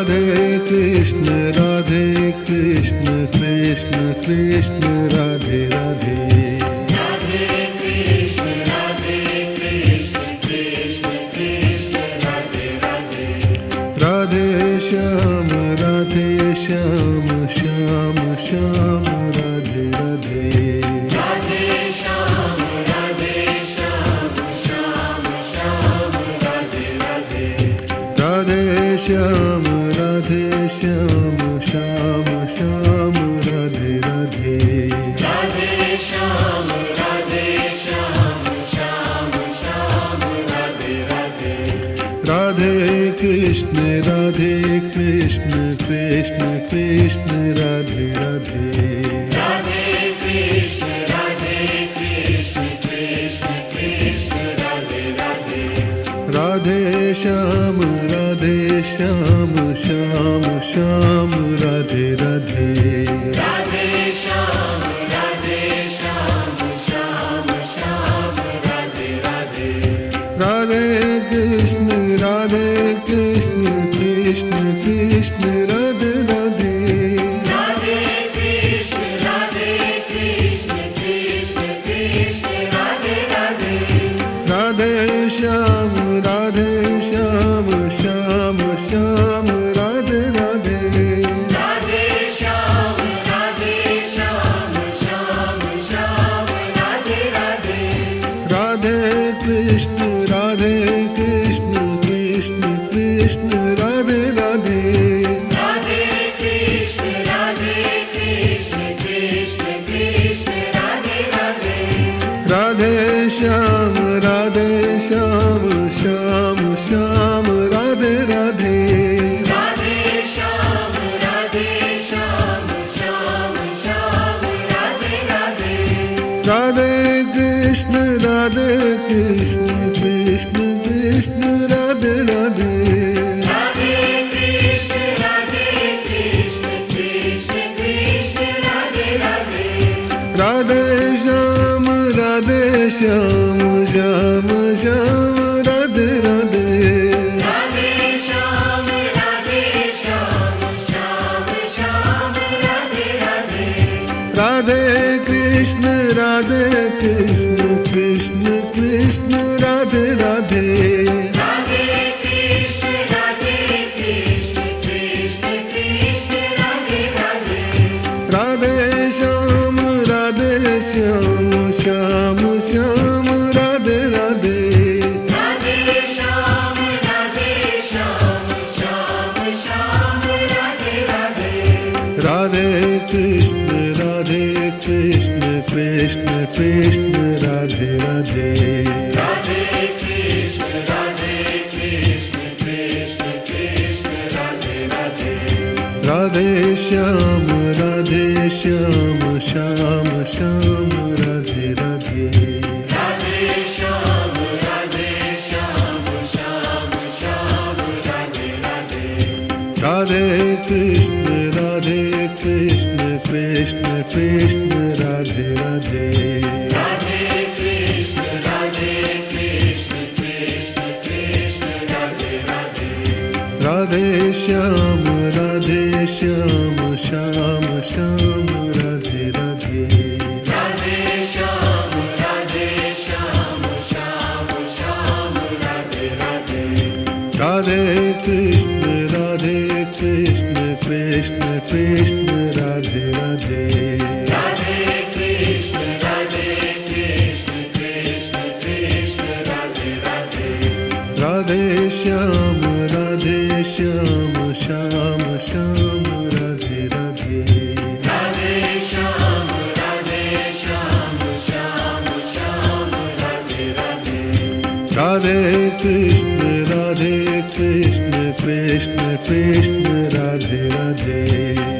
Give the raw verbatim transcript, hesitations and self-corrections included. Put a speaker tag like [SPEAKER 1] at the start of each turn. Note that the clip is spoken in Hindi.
[SPEAKER 1] राधे कृष्ण राधे कृष्ण कृष्ण कृष्ण राधे राधे
[SPEAKER 2] राधे कृष्ण राधे कृष्ण कृष्ण कृष्ण राधे राधे
[SPEAKER 1] राधे श्याम राधे श्याम श्याम श्याम राधे राधे
[SPEAKER 2] राधे श्याम राधे श्याम श्याम श्याम राधे राधे
[SPEAKER 1] राधे श्याम राधे श्याम श्याम श्याम राधे राधे
[SPEAKER 2] राधे श्याम राधे श्याम श्याम श्याम राधे राधे
[SPEAKER 1] राधे कृष्ण राधे कृष्ण कृष्ण कृष्ण राधे राधे
[SPEAKER 2] राधे कृष्ण राधे कृष्ण कृष्ण कृष्ण राधे राधे
[SPEAKER 1] राधे श्याम राधे श्याम श्याम श्याम राधे राधे
[SPEAKER 2] राधे श्याम राधे श्याम श्याम श्याम राधे राधे
[SPEAKER 1] राधे कृष्ण राधे कृष्ण कृष्ण कृष्ण राधे राधे
[SPEAKER 2] राधे कृष्ण राधे कृष्ण कृष्ण कृष्ण राधे राधे
[SPEAKER 1] राधे श्याम राधे श्याम श्याम श्याम राधे राधे
[SPEAKER 2] राधे श्याम राधे श्याम श्याम श्याम राधे राधे
[SPEAKER 1] राधे कृष्ण राधे कृष्ण कृष्ण कृष्ण राधे राधे
[SPEAKER 2] राधे कृष्ण राधे कृष्ण कृष्ण कृष्ण राधे राधे
[SPEAKER 1] राधे श्याम राधे श्याम श्याम श्याम राधे राधे
[SPEAKER 2] राधे श्याम राधे श्याम श्याम श्याम राधे राधे
[SPEAKER 1] राधे कृष्ण राधे कृष्ण कृष्ण कृष्ण राधे राधे
[SPEAKER 2] राधे कृष्ण राधे कृष्ण कृष्ण कृष्ण राधे राधे
[SPEAKER 1] राधे श्याम राधे श्याम श्याम श्याम राधे राधे
[SPEAKER 2] राधे श्याम राधे श्याम श्याम श्याम राधे राधे
[SPEAKER 1] राधे कृष्ण राधे कृष्ण कृष्ण कृष्ण राधे राधे
[SPEAKER 2] राधे कृष्ण राधे कृष्ण कृष्ण कृष्ण राधे राधे
[SPEAKER 1] राधे श्याम राधे श्याम श्याम श्याम राधे राधे
[SPEAKER 2] राधे श्याम राधे श्याम श्याम श्याम राधे राधे
[SPEAKER 1] राधे कृष्ण राधे कृष्ण कृष्ण कृष्ण राधे राधे
[SPEAKER 2] राधे कृष्ण राधे कृष्ण कृष्ण कृष्ण राधे राधे
[SPEAKER 1] राधे श्याम राधे श्याम श्याम श्याम राधे राधे
[SPEAKER 2] राधे श्याम राधे श्याम श्याम श्याम राधे राधे
[SPEAKER 1] राधे कृष्ण राधे कृष्ण कृष्ण कृष्ण राधे राधे
[SPEAKER 2] राधे कृष्ण राधे कृष्ण कृष्ण कृष्ण राधे राधे
[SPEAKER 1] राधे श्याम राधे श्याम श्याम श्याम राधे राधे
[SPEAKER 2] राधे श्याम राधे श्याम श्याम श्याम राधे राधे
[SPEAKER 1] राधे कृष्ण राधे कृष्ण कृष्ण कृष्ण राधे राधे
[SPEAKER 2] राधे कृष्ण राधे कृष्ण कृष्ण कृष्ण राधे राधे
[SPEAKER 1] राधे श्याम राधे श्याम श्याम श्याम राधे राधे
[SPEAKER 2] राधे श्याम राधे श्याम श्याम श्याम राधे राधे
[SPEAKER 1] राधे कृष्ण राधे कृष्ण कृष्ण कृष्ण राधे राधे